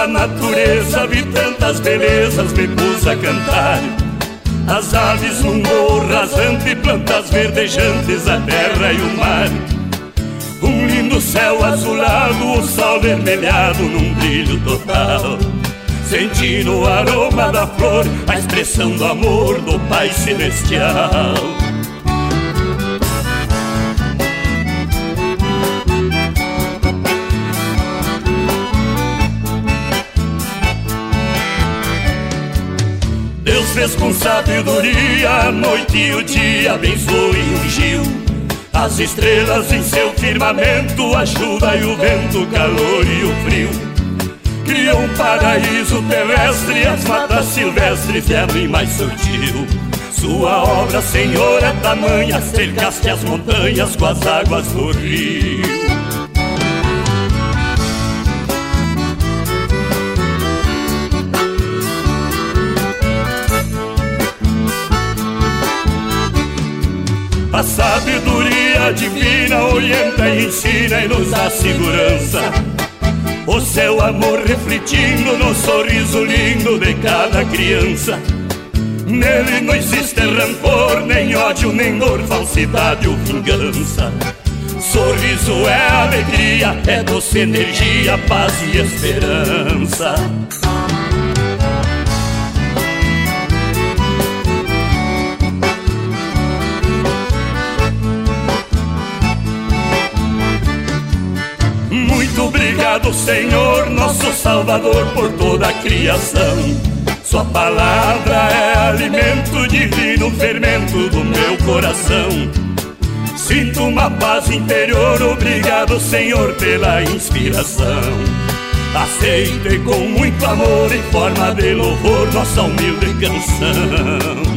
da natureza vi tantas belezas, me pus a cantar. As aves num morro rasante, plantas verdejantes, a terra e o mar. Um lindo céu azulado, o sol vermelhado num brilho total. Senti no aroma da flor a expressão do amor do Pai Celestial. Deus fez com sabedoria a noite e o dia, abençoou e ungiu as estrelas em seu firmamento, a chuva e o vento, o calor e o frio. Criou um paraíso terrestre, as matas silvestres deram e mais sutil. Sua obra, Senhor, é tamanha, cercaste as montanhas com as águas do rio. A sabedoria divina orienta e ensina e nos dá segurança. O seu amor refletindo no sorriso lindo de cada criança. Nele não existe rancor, nem ódio, nem dor, falsidade ou vingança. Sorriso é alegria, é doce energia, paz e esperança. Muito obrigado, Senhor, nosso Salvador, por toda a criação. Sua palavra é alimento divino, fermento do meu coração. Sinto uma paz interior, obrigado, Senhor, pela inspiração. Aceite com muito amor, em forma de louvor, nossa humilde canção.